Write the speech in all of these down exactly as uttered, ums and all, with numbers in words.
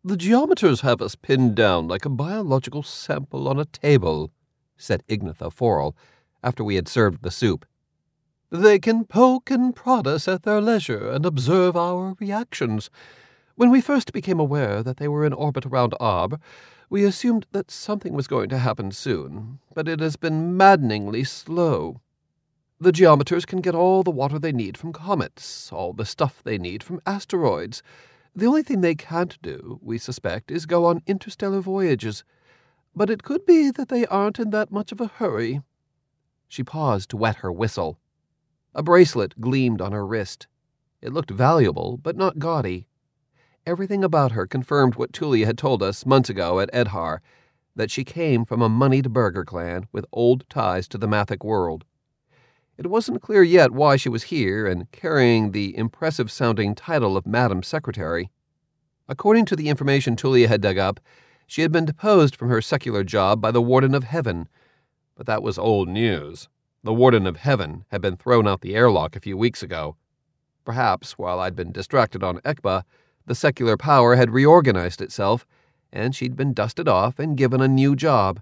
"The geometers have us pinned down like a biological sample on a table," said Ignatha Forel, after we had served the soup. "They can poke and prod us at their leisure and observe our reactions. When we first became aware that they were in orbit around Arb, we assumed that something was going to happen soon, but it has been maddeningly slow. The geometers can get all the water they need from comets, all the stuff they need from asteroids. The only thing they can't do, we suspect, is go on interstellar voyages. But it could be that they aren't in that much of a hurry." She paused to wet her whistle. A bracelet gleamed on her wrist. It looked valuable, but not gaudy. Everything about her confirmed what Tulia had told us months ago at Edhar, that she came from a moneyed burgher clan with old ties to the Mathic world. It wasn't clear yet why she was here and carrying the impressive-sounding title of Madam Secretary. According to the information Tulia had dug up, she had been deposed from her secular job by the Warden of Heaven, but that was old news. The Warden of Heaven had been thrown out the airlock a few weeks ago. Perhaps, while I'd been distracted on Ekba, the secular power had reorganized itself, and she'd been dusted off and given a new job.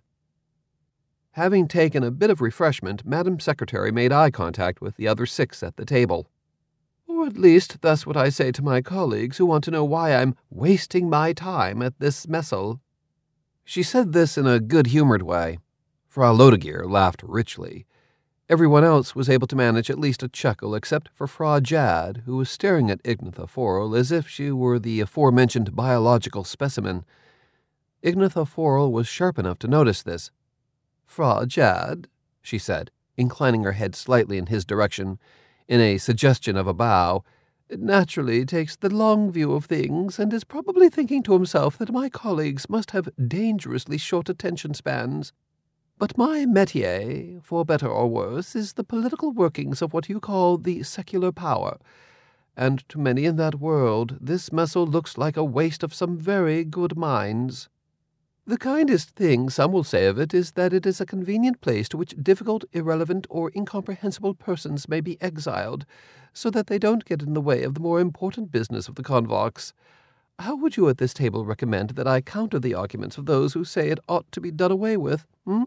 Having taken a bit of refreshment, Madam Secretary made eye contact with the other six at the table. "Or at least that's what I say to my colleagues who want to know why I'm wasting my time at this messel." She said this in a good-humored way. Frau Lodegir laughed richly. Everyone else was able to manage at least a chuckle except for Frau Jad, who was staring at Ignatha Forel as if she were the aforementioned biological specimen. Ignatha Forel was sharp enough to notice this. "Frau Jad," she said, inclining her head slightly in his direction, in a suggestion of a bow, "naturally takes the long view of things and is probably thinking to himself that my colleagues must have dangerously short attention spans. But my métier, for better or worse, is the political workings of what you call the secular power, and to many in that world this messel looks like a waste of some very good minds. The kindest thing some will say of it is that it is a convenient place to which difficult, irrelevant, or incomprehensible persons may be exiled, so that they don't get in the way of the more important business of the convox. How would you at this table recommend that I counter the arguments of those who say it ought to be done away with, hmm?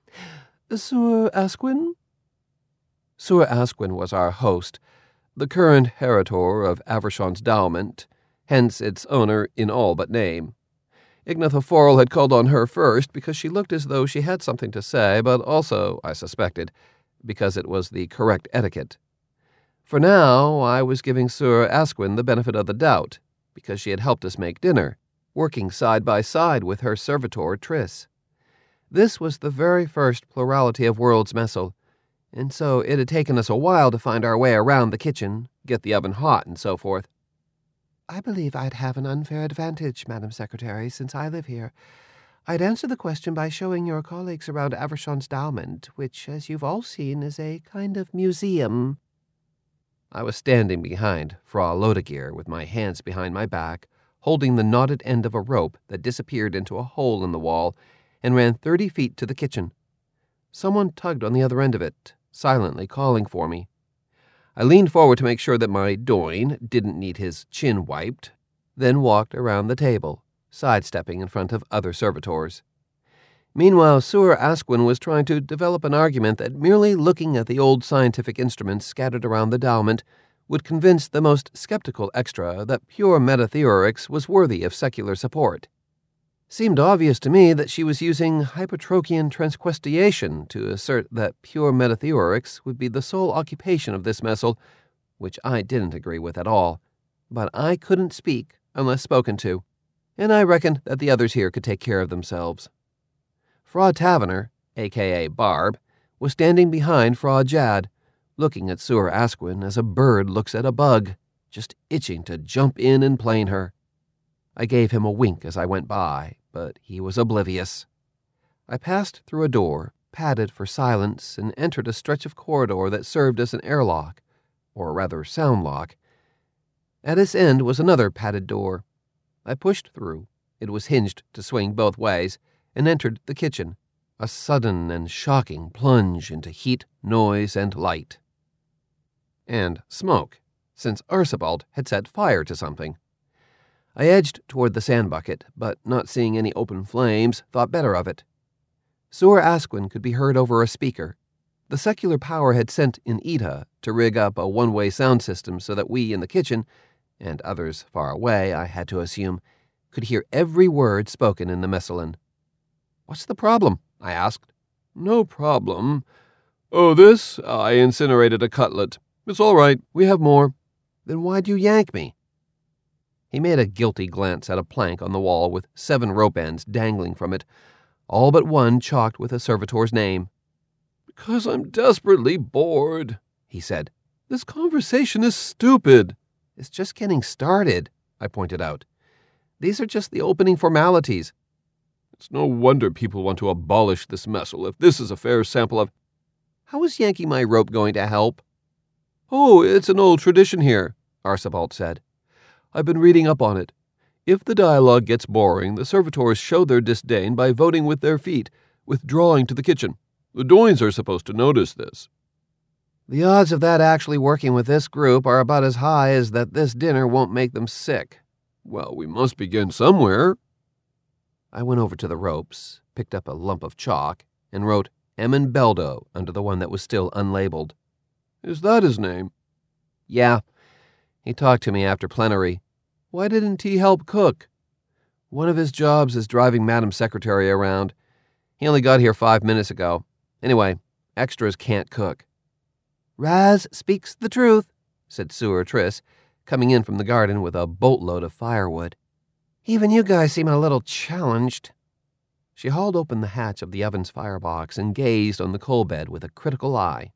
Sir Asquin?" Sir Asquin was our host, the current heritor of Avershon's Dowment, hence its owner in all but name. Ignatha Forel had called on her first because she looked as though she had something to say, but also, I suspected, because it was the correct etiquette. For now, I was giving Sir Asquin the benefit of the doubt, because she had helped us make dinner, working side by side with her servitor Triss. This was the very first plurality of worlds messel, and so it had taken us a while to find our way around the kitchen, get the oven hot, and so forth. "I believe I'd have an unfair advantage, Madam Secretary, since I live here. I'd answer the question by showing your colleagues around Avershon's Dowment, which, as you've all seen, is a kind of museum." I was standing behind Frau Lodegir with my hands behind my back, holding the knotted end of a rope that disappeared into a hole in the wall and ran thirty feet to the kitchen. Someone tugged on the other end of it, silently calling for me. I leaned forward to make sure that my Doin didn't need his chin wiped, then walked around the table, sidestepping in front of other servitors. Meanwhile, Sir Asquin was trying to develop an argument that merely looking at the old scientific instruments scattered around the Dowment would convince the most skeptical extra that pure metatheorics was worthy of secular support. Seemed obvious to me that she was using hypertrochian transquestiation to assert that pure metatheorics would be the sole occupation of this messel, which I didn't agree with at all. But I couldn't speak unless spoken to, and I reckoned that the others here could take care of themselves. Frau Taverner, a k a. Barb, was standing behind Frau Jad, looking at Sir Asquin as a bird looks at a bug, just itching to jump in and plane her. I gave him a wink as I went by, but he was oblivious. I passed through a door, padded for silence, and entered a stretch of corridor that served as an airlock, or rather sound lock. At its end was another padded door. I pushed through. It was hinged to swing both ways, and entered the kitchen, a sudden and shocking plunge into heat, noise, and light. And smoke, since Archibald had set fire to something. I edged toward the sand bucket, but not seeing any open flames, thought better of it. Sur Asquin could be heard over a speaker. The secular power had sent in Ida to rig up a one-way sound system so that we in the kitchen, and others far away, I had to assume, could hear every word spoken in the Messalin. "What's the problem?" I asked. "No problem. Oh, this? I incinerated a cutlet. It's all right. We have more." "Then why'd you yank me?" He made a guilty glance at a plank on the wall with seven rope ends dangling from it, all but one chalked with a servitor's name. "Because I'm desperately bored," he said. "This conversation is stupid." "It's just getting started," I pointed out. "These are just the opening formalities." "It's no wonder people want to abolish this messel if this is a fair sample of—" "How is yanking my rope going to help?" "Oh, it's an old tradition here," Archibald said. "I've been reading up on it. If the dialogue gets boring, the servitors show their disdain by voting with their feet, withdrawing to the kitchen. The Doynes are supposed to notice this." "The odds of that actually working with this group are about as high as that this dinner won't make them sick." "Well, we must begin somewhere." I went over to the ropes, picked up a lump of chalk, and wrote Emin Beldo under the one that was still unlabeled. "Is that his name?" "Yeah. He talked to me after plenary. Why didn't he help cook?" "One of his jobs is driving Madam Secretary around. He only got here five minutes ago. Anyway, extras can't cook." "Raz speaks the truth," said Sur Triss, coming in from the garden with a boatload of firewood. "Even you guys seem a little challenged." She hauled open the hatch of the oven's firebox and gazed on the coal bed with a critical eye.